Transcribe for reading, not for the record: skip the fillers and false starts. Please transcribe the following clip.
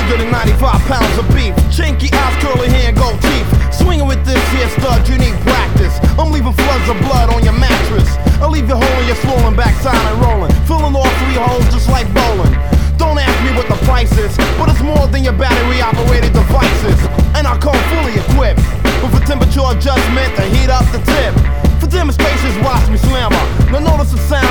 195 pounds of beef, chinky eyes, curly hair, gold teeth. Swinging with this here stud, you need practice. I'm leaving floods of blood on your mattress. I'll leave you holding your swollen backside and rolling, filling all 3 holes just like bowling. Don't ask me what the price is, but it's more than your battery-operated devices.